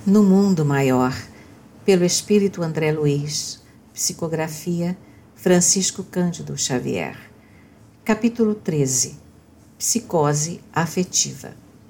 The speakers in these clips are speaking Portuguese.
No Mundo Maior, pelo Espírito André Luiz, psicografia Francisco Cândido Xavier. Capítulo 13. Psicose afetiva.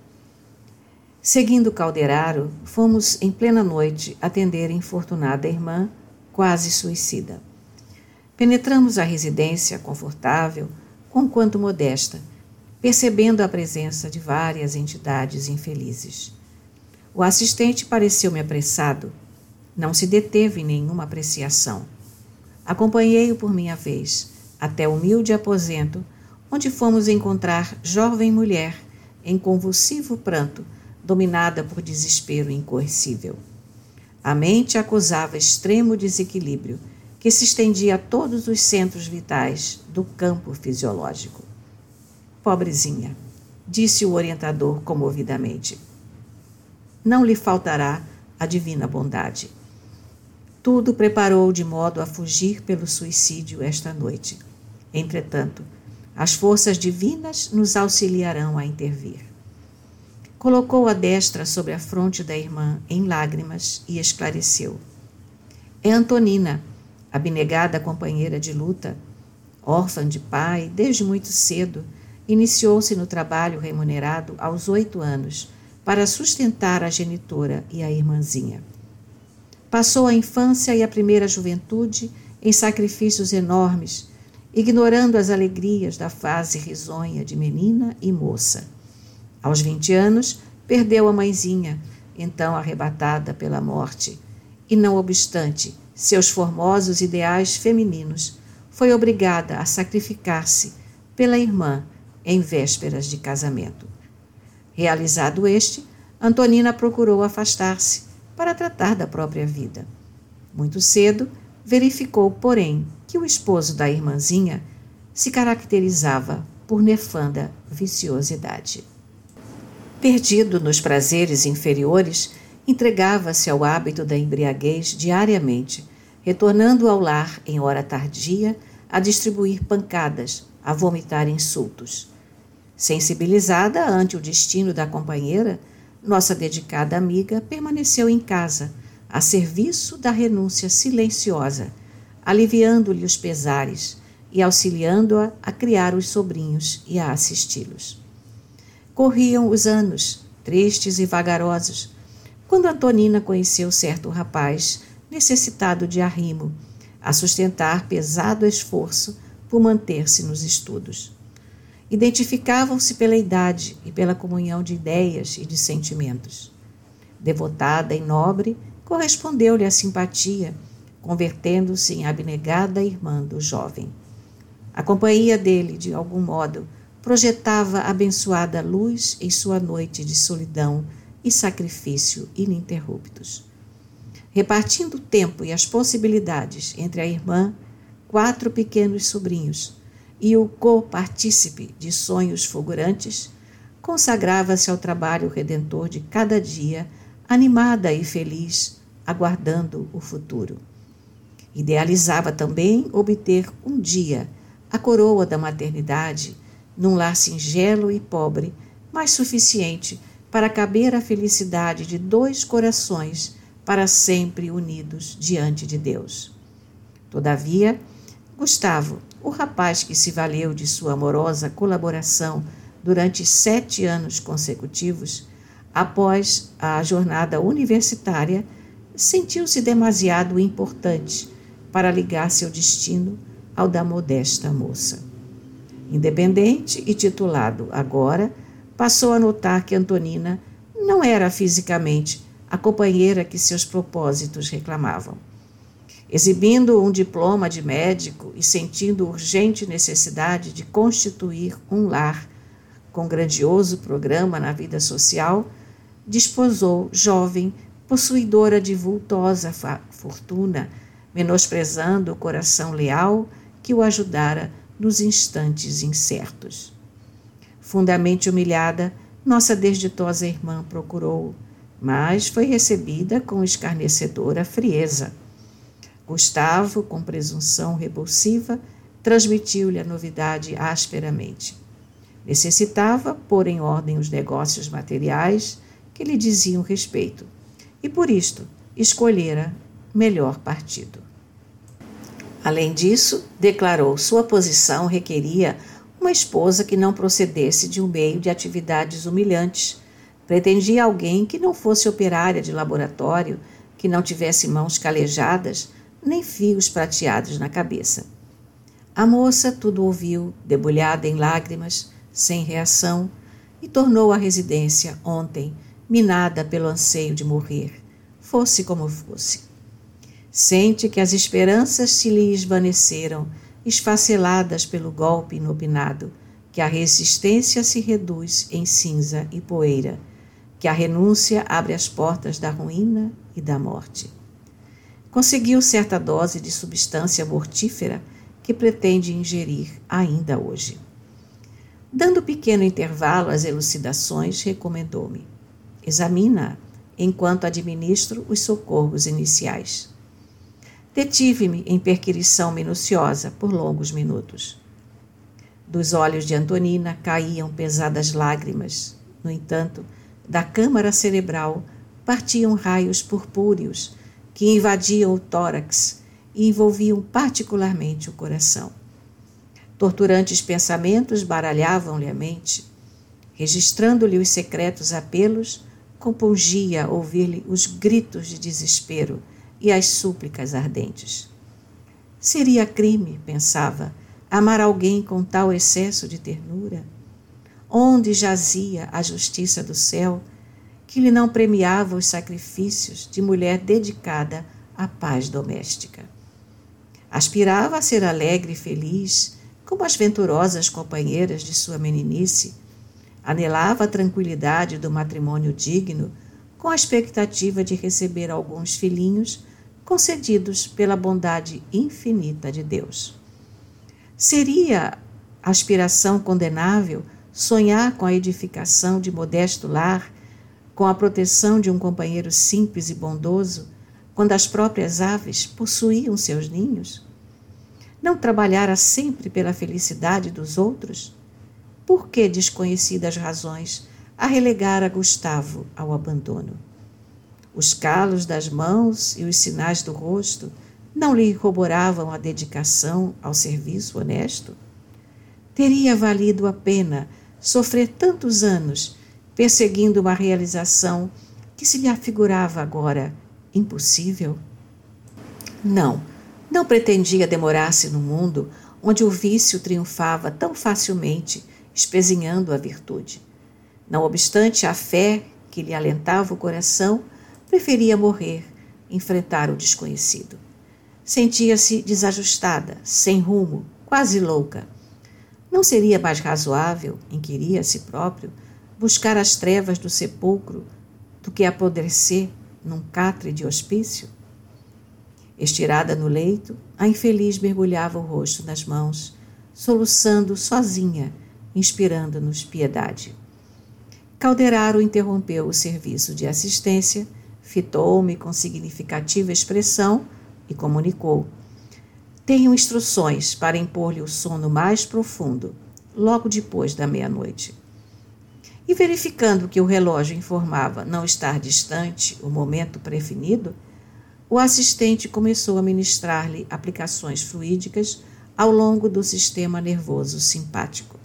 Seguindo Calderaro, fomos em plena noite atender a infortunada irmã, quase suicida. Penetramos a residência confortável, conquanto modesta, percebendo a presença de várias entidades infelizes. O assistente pareceu-me apressado. Não se deteve em nenhuma apreciação. Acompanhei-o por minha vez, até o humilde aposento, onde fomos encontrar jovem mulher, em convulsivo pranto, dominada por desespero incoercível. A mente acusava extremo desequilíbrio, que se estendia a todos os centros vitais do campo fisiológico. Pobrezinha, disse o orientador comovidamente. Não lhe faltará a divina bondade. Tudo preparou de modo a fugir pelo suicídio esta noite. Entretanto, as forças divinas nos auxiliarão a intervir. Colocou a destra sobre a fronte da irmã em lágrimas e esclareceu. É Antonina, abnegada companheira de luta, órfã de pai desde muito cedo, iniciou-se no trabalho remunerado aos 8 anos, para sustentar a genitora e a irmãzinha. Passou a infância e a primeira juventude em sacrifícios enormes, ignorando as alegrias da fase risonha de menina e moça. Aos 20 anos, perdeu a mãezinha, então arrebatada pela morte, e não obstante seus formosos ideais femininos, foi obrigada a sacrificar-se pela irmã em vésperas de casamento. Realizado este, Antonina procurou afastar-se para tratar da própria vida. Muito cedo, verificou, porém, que o esposo da irmãzinha se caracterizava por nefanda viciosidade. Perdido nos prazeres inferiores, entregava-se ao hábito da embriaguez diariamente, retornando ao lar em hora tardia a distribuir pancadas, a vomitar insultos. Sensibilizada ante o destino da companheira, nossa dedicada amiga permaneceu em casa, a serviço da renúncia silenciosa, aliviando-lhe os pesares e auxiliando-a a criar os sobrinhos e a assisti-los. Corriam os anos, tristes e vagarosos, quando Antonina conheceu certo rapaz necessitado de arrimo, a sustentar pesado esforço por manter-se nos estudos. Identificavam-se pela idade e pela comunhão de ideias e de sentimentos. Devotada e nobre, correspondeu-lhe a simpatia, convertendo-se em abnegada irmã do jovem. A companhia dele, de algum modo, projetava abençoada luz em sua noite de solidão e sacrifício ininterruptos. Repartindo o tempo e as possibilidades entre a irmã, 4 pequenos sobrinhos, e o co-partícipe de sonhos fulgurantes, consagrava-se ao trabalho redentor de cada dia, animada e feliz, aguardando o futuro. Idealizava também obter um dia a coroa da maternidade num lar singelo e pobre, mas suficiente para caber a felicidade de 2 corações para sempre unidos diante de Deus. Todavia, Gustavo, o rapaz que se valeu de sua amorosa colaboração durante 7 anos consecutivos, após a jornada universitária, sentiu-se demasiado importante para ligar seu destino ao da modesta moça. Independente e titulado agora, passou a notar que Antonina não era fisicamente a companheira que seus propósitos reclamavam. Exibindo um diploma de médico e sentindo urgente necessidade de constituir um lar com grandioso programa na vida social, desposou jovem, possuidora de vultosa fortuna, menosprezando o coração leal que o ajudara nos instantes incertos. Fundamente humilhada, nossa desditosa irmã procurou, mas foi recebida com escarnecedora frieza. Gustavo, com presunção repulsiva, transmitiu-lhe a novidade asperamente. Necessitava pôr em ordem os negócios materiais que lhe diziam respeito e por isto escolhera melhor partido. Além disso, declarou sua posição requeria uma esposa que não procedesse de um meio de atividades humilhantes. Pretendia alguém que não fosse operária de laboratório, que não tivesse mãos calejadas, nem fios prateados na cabeça. A moça tudo ouviu, debulhada em lágrimas, sem reação, e tornou à residência ontem, minada pelo anseio de morrer, fosse como fosse. Sente que as esperanças se lhe esvaneceram, esfaceladas pelo golpe inopinado, que a resistência se reduz em cinza e poeira, que a renúncia abre as portas da ruína e da morte. Conseguiu certa dose de substância mortífera que pretende ingerir ainda hoje. Dando pequeno intervalo às elucidações, recomendou-me: examina-a enquanto administro os socorros iniciais. Detive-me em perquirição minuciosa por longos minutos. Dos olhos de Antonina caíam pesadas lágrimas. No entanto, da câmara cerebral partiam raios purpúreos que invadiam o tórax e envolviam particularmente o coração. Torturantes pensamentos baralhavam-lhe a mente. Registrando-lhe os secretos apelos, compungia ouvir-lhe os gritos de desespero e as súplicas ardentes. Seria crime, pensava, amar alguém com tal excesso de ternura? Onde jazia a justiça do céu, que lhe não premiava os sacrifícios de mulher dedicada à paz doméstica? Aspirava a ser alegre e feliz, como as venturosas companheiras de sua meninice. Anelava a tranquilidade do matrimônio digno, com a expectativa de receber alguns filhinhos concedidos pela bondade infinita de Deus. Seria aspiração condenável sonhar com a edificação de modesto lar, com a proteção de um companheiro simples e bondoso, quando as próprias aves possuíam seus ninhos? Não trabalhara sempre pela felicidade dos outros? Por que desconhecidas razões a relegara Gustavo ao abandono? Os calos das mãos e os sinais do rosto não lhe corroboravam a dedicação ao serviço honesto? Teria valido a pena sofrer tantos anos perseguindo uma realização que se lhe afigurava agora impossível? Não pretendia demorar-se no mundo onde o vício triunfava tão facilmente, espezinhando a virtude. Não obstante a fé que lhe alentava o coração, preferia morrer, enfrentar o desconhecido. Sentia-se desajustada, sem rumo, quase louca. Não seria mais razoável, inquiria a si próprio, buscar as trevas do sepulcro do que apodrecer num catre de hospício? Estirada no leito, a infeliz mergulhava o rosto nas mãos, soluçando sozinha, inspirando-nos piedade. Calderaro interrompeu o serviço de assistência, fitou-me com significativa expressão e comunicou: tenho instruções para impor-lhe o sono mais profundo, logo depois da meia-noite. E verificando que o relógio informava não estar distante o momento prefinido, o assistente começou a ministrar-lhe aplicações fluídicas ao longo do sistema nervoso simpático.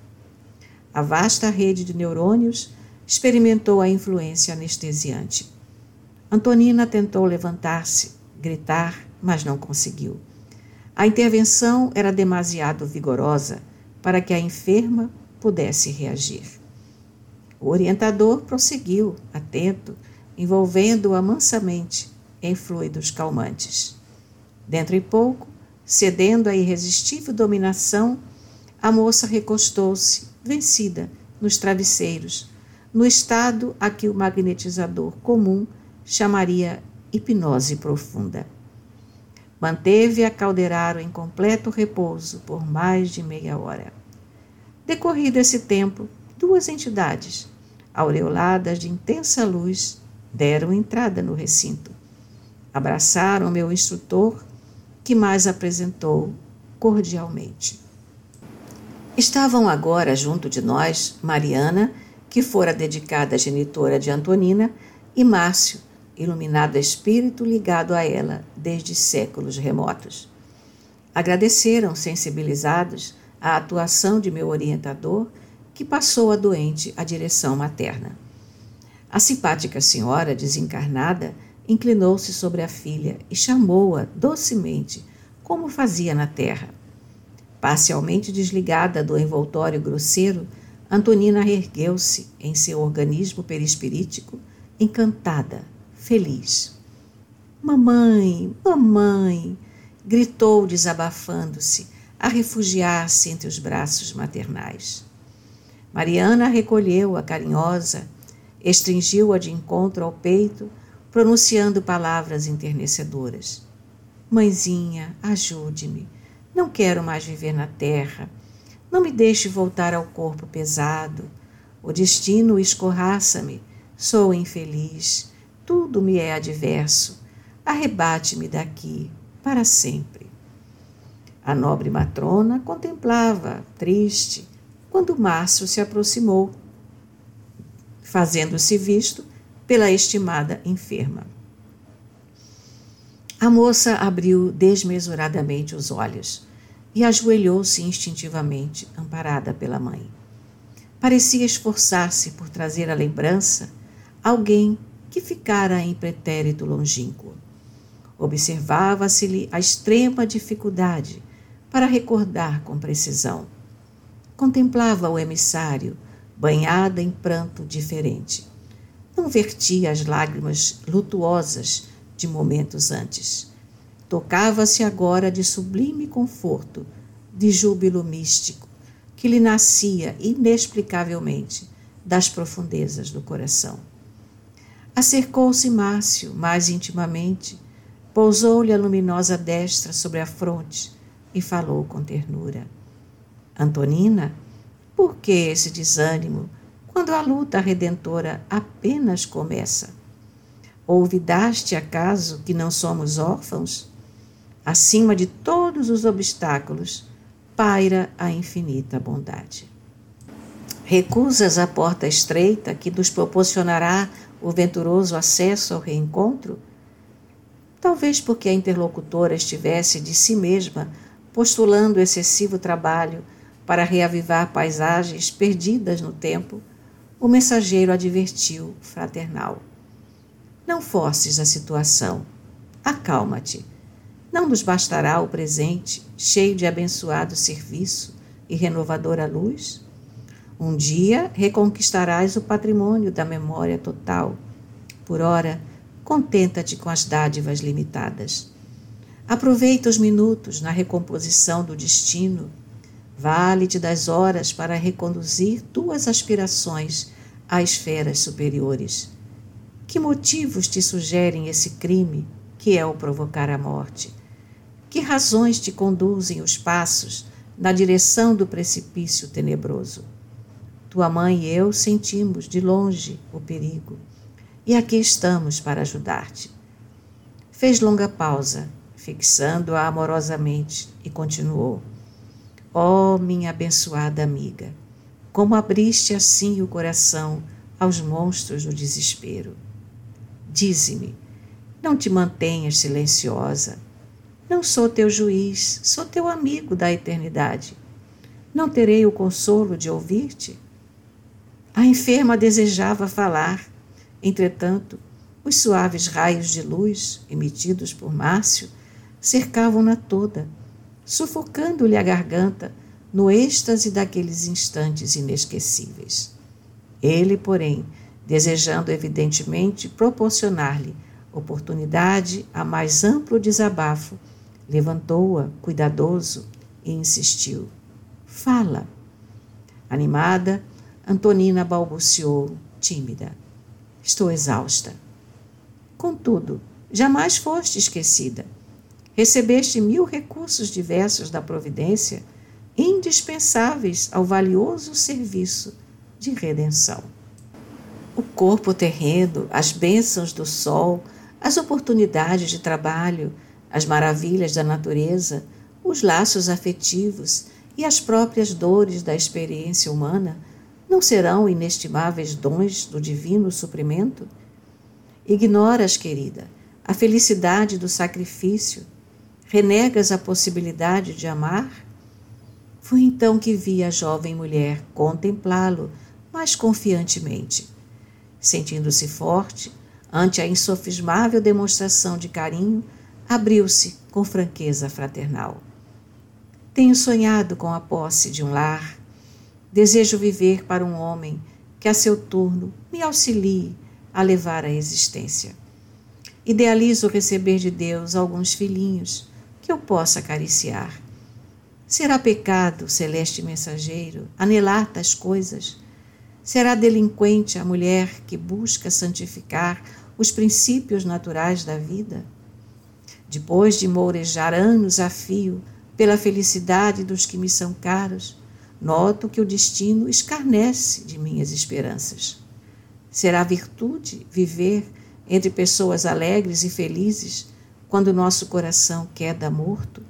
A vasta rede de neurônios experimentou a influência anestesiante. Antonina tentou levantar-se, gritar, mas não conseguiu. A intervenção era demasiado vigorosa para que a enferma pudesse reagir. O orientador prosseguiu, atento, envolvendo-a mansamente em fluidos calmantes. Dentro de pouco, cedendo à irresistível dominação, a moça recostou-se, vencida, nos travesseiros, no estado a que o magnetizador comum chamaria hipnose profunda. Manteve-a Calderaro em completo repouso por mais de meia hora. Decorrido esse tempo, duas entidades, aureoladas de intensa luz, deram entrada no recinto. Abraçaram meu instrutor, que mais apresentou cordialmente. Estavam agora junto de nós Mariana, que fora dedicada genitora de Antonina, e Márcio, iluminado espírito ligado a ela desde séculos remotos. Agradeceram, sensibilizados, a atuação de meu orientador, que passou a doente a direção materna. A simpática senhora, desencarnada, inclinou-se sobre a filha e chamou-a docemente, como fazia na terra. Parcialmente desligada do envoltório grosseiro, Antonina ergueu-se em seu organismo perispirítico, encantada, feliz. Mamãe, mamãe! Gritou desabafando-se, a refugiar-se entre os braços maternais. Mariana recolheu-a carinhosa, estringiu-a de encontro ao peito, pronunciando palavras enternecedoras. Mãezinha, ajude-me. Não quero mais viver na terra. Não me deixe voltar ao corpo pesado. O destino escorraça-me. Sou infeliz. Tudo me é adverso. Arrebate-me daqui, para sempre. A nobre matrona contemplava, triste, quando Márcio se aproximou, fazendo-se visto pela estimada enferma. A moça abriu desmesuradamente os olhos e ajoelhou-se instintivamente, amparada pela mãe. Parecia esforçar-se por trazer à lembrança alguém que ficara em pretérito longínquo. Observava-se-lhe a extrema dificuldade para recordar com precisão. Contemplava o emissário, banhada em pranto diferente. Não vertia as lágrimas lutuosas de momentos antes. Tocava-se agora de sublime conforto, de júbilo místico, que lhe nascia inexplicavelmente das profundezas do coração. Acercou-se Márcio mais intimamente, pousou-lhe a luminosa destra sobre a fronte e falou com ternura. Antonina, por que esse desânimo quando a luta redentora apenas começa? Olvidaste acaso que não somos órfãos? Acima de todos os obstáculos, paira a infinita bondade. Recusas a porta estreita que nos proporcionará o venturoso acesso ao reencontro? Talvez porque a interlocutora estivesse de si mesma postulando excessivo trabalho para reavivar paisagens perdidas no tempo, o mensageiro advertiu fraternal. Não forces a situação. Acalma-te. Não nos bastará o presente, cheio de abençoado serviço e renovadora luz? Um dia reconquistarás o patrimônio da memória total. Por ora, contenta-te com as dádivas limitadas. Aproveita os minutos na recomposição do destino. Vale-te das horas para reconduzir tuas aspirações a esferas superiores. Que motivos te sugerem esse crime, que é o provocar a morte? Que razões te conduzem os passos na direção do precipício tenebroso? Tua mãe e eu sentimos de longe o perigo, e aqui estamos para ajudar-te. Fez longa pausa, fixando-a amorosamente, e continuou. Ó, minha abençoada amiga, como abriste assim o coração aos monstros do desespero. Dize-me, não te mantenhas silenciosa. Não sou teu juiz, sou teu amigo da eternidade. Não terei o consolo de ouvir-te? A enferma desejava falar. Entretanto, os suaves raios de luz, emitidos por Márcio, cercavam-na toda, sufocando-lhe a garganta no êxtase daqueles instantes inesquecíveis. Ele, porém, desejando evidentemente proporcionar-lhe oportunidade a mais amplo desabafo, levantou-a, cuidadoso, e insistiu. Fala. Animada, Antonina balbuciou, tímida. Estou exausta. Contudo, jamais foste esquecida. Recebeste 1000 recursos diversos da providência, indispensáveis ao valioso serviço de redenção. O corpo terreno, as bênçãos do sol, as oportunidades de trabalho, as maravilhas da natureza, os laços afetivos e as próprias dores da experiência humana não serão inestimáveis dons do divino suprimento? Ignoras, querida, a felicidade do sacrifício? Renegas a possibilidade de amar? Foi então que vi a jovem mulher contemplá-lo mais confiantemente. Sentindo-se forte, ante a insofismável demonstração de carinho, abriu-se com franqueza fraternal. Tenho sonhado com a posse de um lar. Desejo viver para um homem que, a seu turno, me auxilie a levar a existência. Idealizo receber de Deus alguns filhinhos que eu possa acariciar. Será pecado, celeste mensageiro, anelar tais coisas? Será delinquente a mulher que busca santificar os princípios naturais da vida? Depois de mourejar anos a fio pela felicidade dos que me são caros, noto que o destino escarnece de minhas esperanças. Será virtude viver entre pessoas alegres e felizes quando nosso coração queda morto?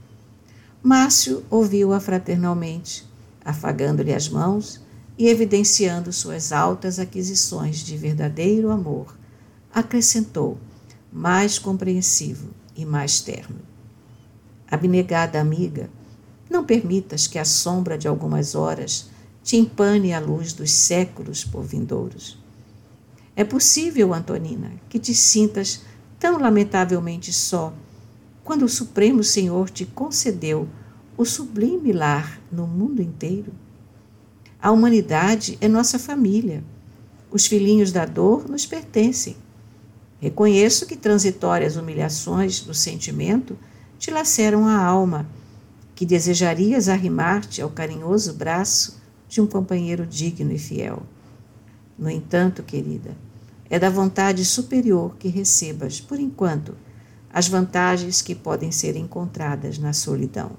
Márcio ouviu-a fraternalmente, afagando-lhe as mãos e evidenciando suas altas aquisições de verdadeiro amor, acrescentou, mais compreensivo e mais terno. Abnegada amiga, não permitas que a sombra de algumas horas te empane a luz dos séculos por vindouros. É possível, Antonina, que te sintas tão lamentavelmente só, quando o Supremo Senhor te concedeu o sublime lar no mundo inteiro? A humanidade é nossa família. Os filhinhos da dor nos pertencem. Reconheço que transitórias humilhações do sentimento te laceram a alma, que desejarias arrimar-te ao carinhoso braço de um companheiro digno e fiel. No entanto, querida, é da vontade superior que recebas, por enquanto, as vantagens que podem ser encontradas na solidão.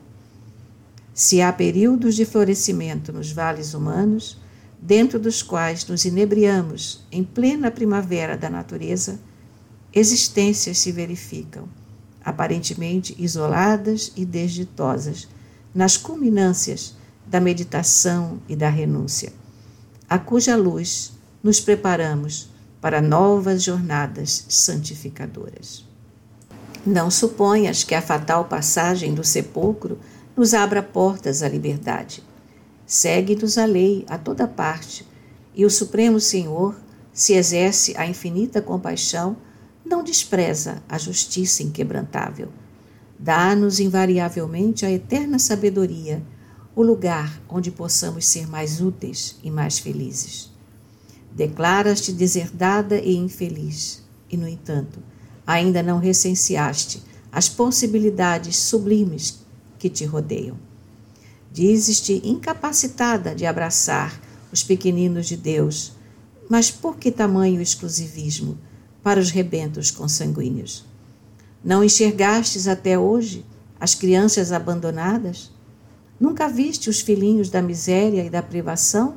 Se há períodos de florescimento nos vales humanos, dentro dos quais nos inebriamos em plena primavera da natureza, existências se verificam, aparentemente isoladas e desditosas, nas culminâncias da meditação e da renúncia, a cuja luz nos preparamos para novas jornadas santificadoras. Não suponhas que a fatal passagem do sepulcro nos abra portas à liberdade. Segue-nos a lei a toda parte, e o Supremo Senhor, se exerce a infinita compaixão, não despreza a justiça inquebrantável. Dá-nos invariavelmente a eterna sabedoria, o lugar onde possamos ser mais úteis e mais felizes. Declaras-te deserdada e infeliz, e, no entanto, ainda não recenseaste as possibilidades sublimes que te rodeiam. Dizes-te incapacitada de abraçar os pequeninos de Deus, mas por que tamanho exclusivismo para os rebentos consanguíneos? Não enxergastes até hoje as crianças abandonadas? Nunca viste os filhinhos da miséria e da privação?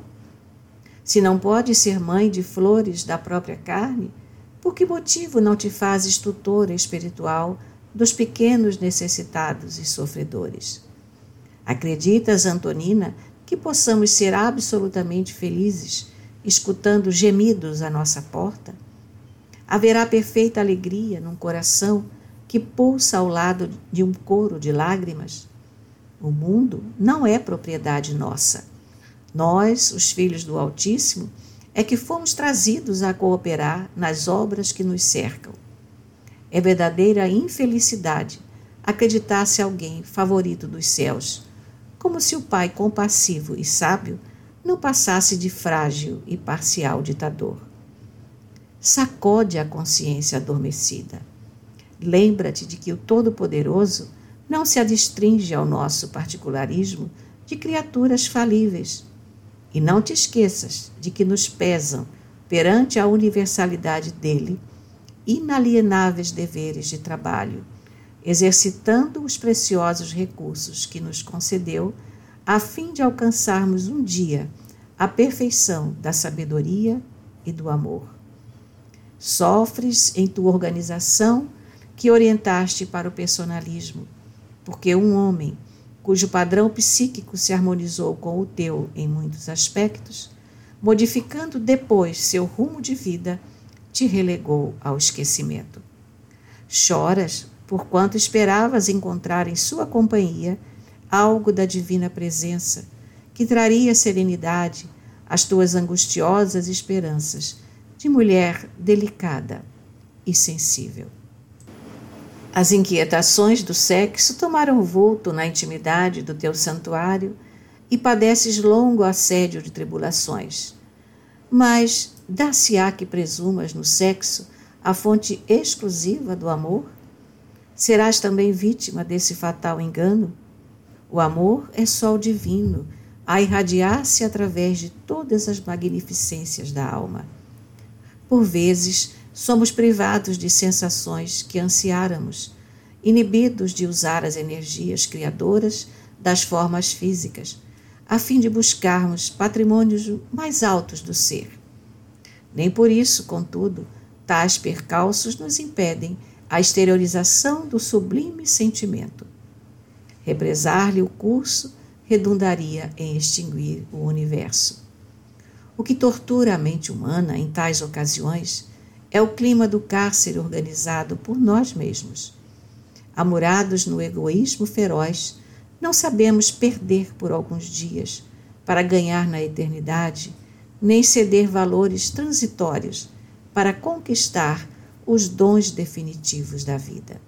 Se não podes ser mãe de flores da própria carne, por que motivo não te fazes tutora espiritual dos pequenos necessitados e sofredores? Acreditas, Antonina, que possamos ser absolutamente felizes, escutando gemidos à nossa porta? Haverá perfeita alegria num coração que pulsa ao lado de um coro de lágrimas? O mundo não é propriedade nossa. Nós, os filhos do Altíssimo, é que fomos trazidos a cooperar nas obras que nos cercam. É verdadeira infelicidade acreditar-se alguém favorito dos céus, como se o Pai compassivo e sábio não passasse de frágil e parcial ditador. Sacode a consciência adormecida. Lembra-te de que o Todo-Poderoso não se adstringe ao nosso particularismo de criaturas falíveis. E não te esqueças de que nos pesam, perante a universalidade dele, inalienáveis deveres de trabalho, exercitando os preciosos recursos que nos concedeu, a fim de alcançarmos um dia a perfeição da sabedoria e do amor. Sofres em tua organização que orientaste para o personalismo, porque um homem cujo padrão psíquico se harmonizou com o teu em muitos aspectos, modificando depois seu rumo de vida, te relegou ao esquecimento. Choras porquanto esperavas encontrar em sua companhia algo da divina presença que traria serenidade às tuas angustiosas esperanças de mulher delicada e sensível. As inquietações do sexo tomaram vulto na intimidade do teu santuário e padeces longo assédio de tribulações. Mas dar-se-á que presumas no sexo a fonte exclusiva do amor? Serás também vítima desse fatal engano? O amor é sol divino, a irradiar-se através de todas as magnificências da alma. Por vezes, somos privados de sensações que ansiáramos, inibidos de usar as energias criadoras das formas físicas, a fim de buscarmos patrimônios mais altos do ser. Nem por isso, contudo, tais percalços nos impedem a exteriorização do sublime sentimento. Represar-lhe o curso redundaria em extinguir o universo. O que tortura a mente humana em tais ocasiões é o clima do cárcere organizado por nós mesmos. Amurados no egoísmo feroz, não sabemos perder por alguns dias para ganhar na eternidade, nem ceder valores transitórios para conquistar os dons definitivos da vida.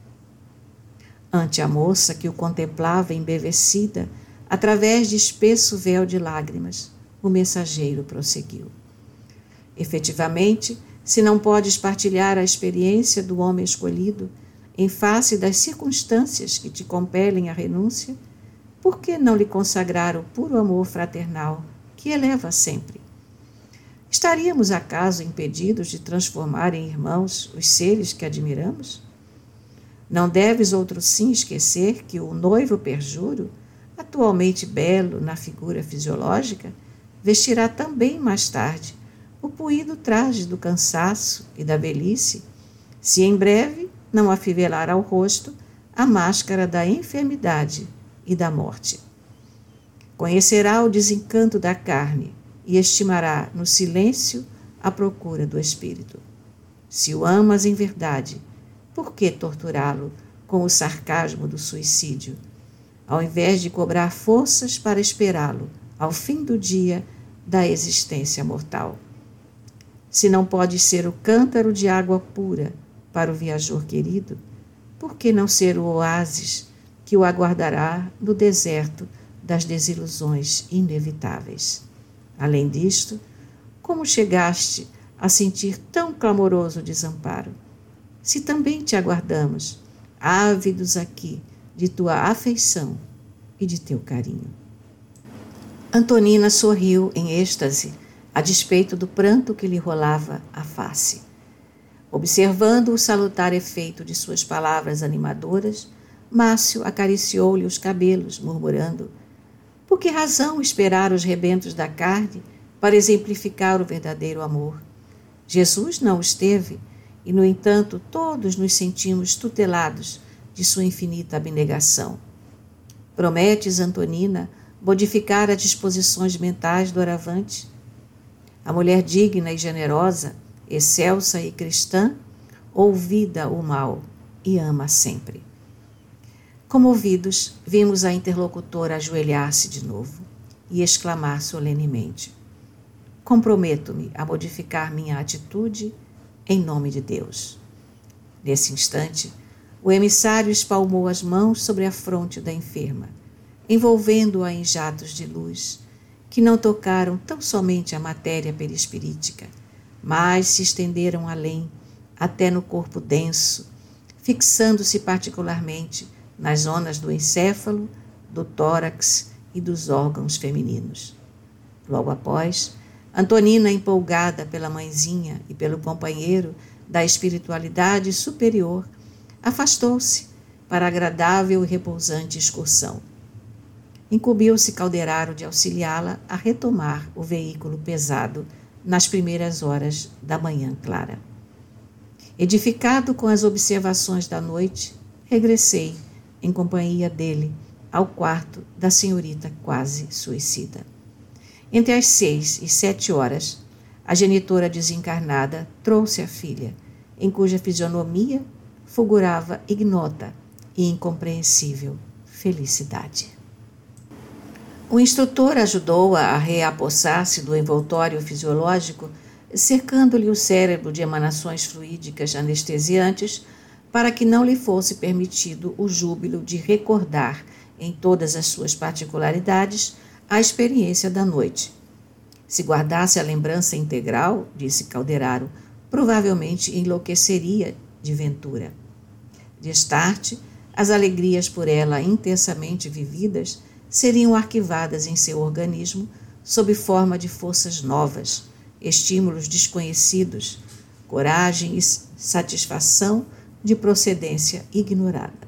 Ante a moça que o contemplava embevecida, através de espesso véu de lágrimas, o mensageiro prosseguiu. Efetivamente, se não podes partilhar a experiência do homem escolhido, em face das circunstâncias que te compelem à renúncia, por que não lhe consagrar o puro amor fraternal que eleva sempre? Estaríamos, acaso, impedidos de transformar em irmãos os seres que admiramos? Não deves, outro sim, esquecer que o noivo perjuro, atualmente belo na figura fisiológica, vestirá também mais tarde o puído traje do cansaço e da velhice, se em breve não afivelar ao rosto a máscara da enfermidade e da morte. Conhecerá o desencanto da carne e estimará no silêncio a procura do espírito. Se o amas em verdade, por que torturá-lo com o sarcasmo do suicídio, ao invés de cobrar forças para esperá-lo ao fim do dia da existência mortal? Se não pode ser o cântaro de água pura para o viajor querido, por que não ser o oásis que o aguardará no deserto das desilusões inevitáveis? Além disto, como chegaste a sentir tão clamoroso desamparo? Se também te aguardamos, ávidos aqui de tua afeição e de teu carinho. Antonina sorriu em êxtase, a despeito do pranto que lhe rolava a face. Observando o salutar efeito de suas palavras animadoras, Márcio acariciou-lhe os cabelos, murmurando: por que razão esperar os rebentos da carne para exemplificar o verdadeiro amor? Jesus não os teve, e, no entanto, todos nos sentimos tutelados de sua infinita abnegação. Prometes, Antonina, modificar as disposições mentais do Aravante? A mulher digna e generosa, excelsa e cristã, ouvida o mal e ama sempre. Comovidos, vimos a interlocutora ajoelhar-se de novo e exclamar solenemente: comprometo-me a modificar minha atitude em nome de Deus. Nesse instante, o emissário espalmou as mãos sobre a fronte da enferma, envolvendo-a em jatos de luz, que não tocaram tão somente a matéria perispirítica, mas se estenderam além, até no corpo denso, fixando-se particularmente nas zonas do encéfalo, do tórax e dos órgãos femininos. Logo após, Antonina, empolgada pela mãezinha e pelo companheiro da espiritualidade superior, afastou-se para a agradável e repousante excursão. Incumbiu-se Calderaro de auxiliá-la a retomar o veículo pesado nas primeiras horas da manhã clara. Edificado com as observações da noite, regressei, em companhia dele, ao quarto da senhorita quase suicida. Entre as 6 e 7 horas, A genitora desencarnada trouxe a filha, em cuja fisionomia fulgurava ignota e incompreensível felicidade. O instrutor ajudou-a a reapossar-se do envoltório fisiológico, cercando-lhe o cérebro de emanações fluídicas anestesiantes, para que não lhe fosse permitido o júbilo de recordar, em todas as suas particularidades, a experiência da noite. Se guardasse a lembrança integral, disse Calderaro, provavelmente enlouqueceria de ventura. Destarte, as alegrias por ela intensamente vividas seriam arquivadas em seu organismo sob forma de forças novas, estímulos desconhecidos, coragem e satisfação de procedência ignorada.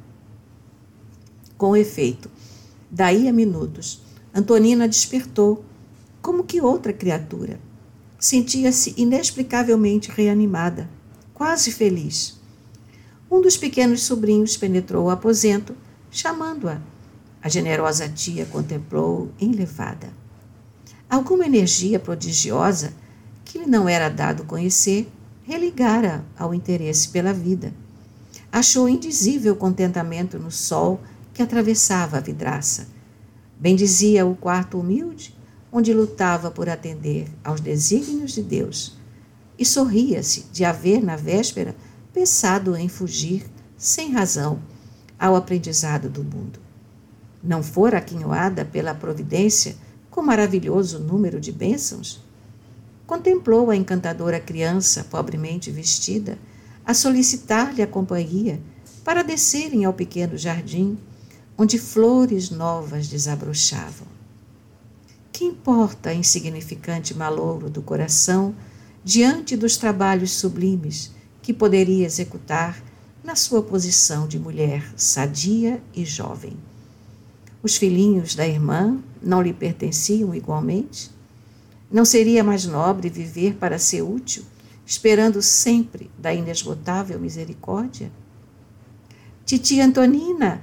Com efeito, daí a minutos, Antonina despertou como que outra criatura. Sentia-se inexplicavelmente reanimada, quase feliz. Um dos pequenos sobrinhos penetrou o aposento, chamando-a. A generosa tia contemplou enlevada. Alguma energia prodigiosa, que lhe não era dado conhecer, religara ao interesse pela vida. Achou indizível contentamento no sol que atravessava a vidraça. Bendizia o quarto humilde, onde lutava por atender aos desígnios de Deus, e sorria-se de haver, na véspera, pensado em fugir, sem razão, ao aprendizado do mundo. Não fora aquinhoada pela providência com maravilhoso número de bênçãos? Contemplou a encantadora criança, pobremente vestida, a solicitar-lhe a companhia para descerem ao pequeno jardim, onde flores novas desabrochavam. Que importa a insignificante malouro do coração diante dos trabalhos sublimes que poderia executar na sua posição de mulher sadia e jovem? Os filhinhos da irmã não lhe pertenciam igualmente? Não seria mais nobre viver para ser útil, esperando sempre da inesgotável misericórdia? Titia Antonina,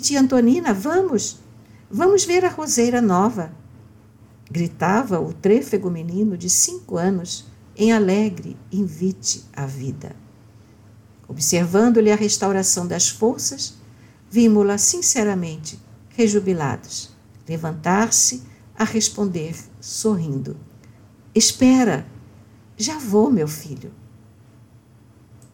vamos ver a roseira nova, gritava o trêfego menino de 5 anos em alegre invite à vida. Observando-lhe a restauração das forças, vimo-la sinceramente rejubilados, levantar-se a responder, sorrindo: Espera, já vou, meu filho.